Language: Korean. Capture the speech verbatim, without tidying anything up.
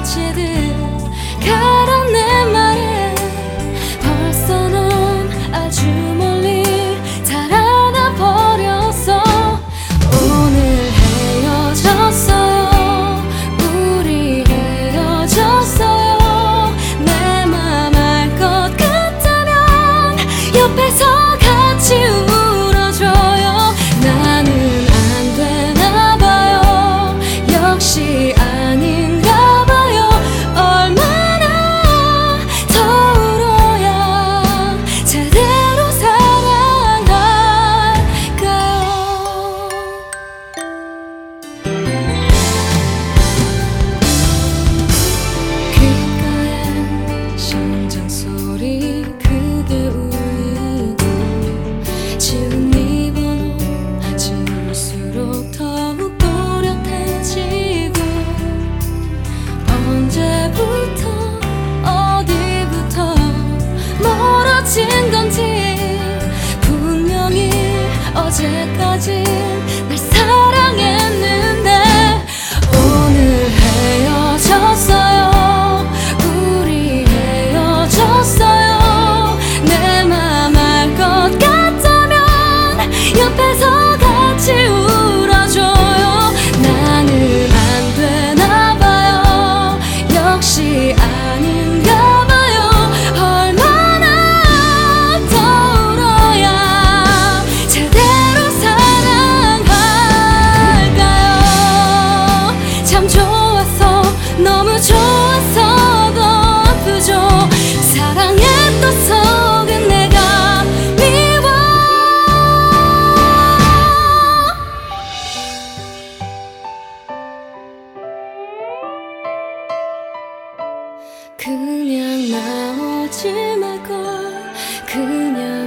미치듯 가란 내 말에 벌써 넌 아주 멀리 달아나 버렸어. 오늘 헤어졌어요. 우리 헤어졌어요. 내 맘 알 것 같다면 옆에서 같이 울어줘요. 나는 안 되나 봐요. 역시 아닌가 봐요. 얼마나 더 울어야 제대로 사랑할까요? 귓가에 심장 소리 크게 울리고 지운 네 번호 지울수록 더욱 또렷해지고 언제부터 어디부터 멀어진 건지 분명히 어제까지 날 사랑했는데 오늘 헤어졌어요. 우리 헤어졌어요. 내 맘 알 것 같다면 옆에서 같이 울어줘요. 나는 안 되나 봐요. 역시 아닌가 봐요. 얼마나 더 울어야 제대로 사랑할까요? 참 좋았어. 너무 좋았어. 더 아프죠. 사랑했던 속은 내가 미워. 그냥 나오지 말걸. 그냥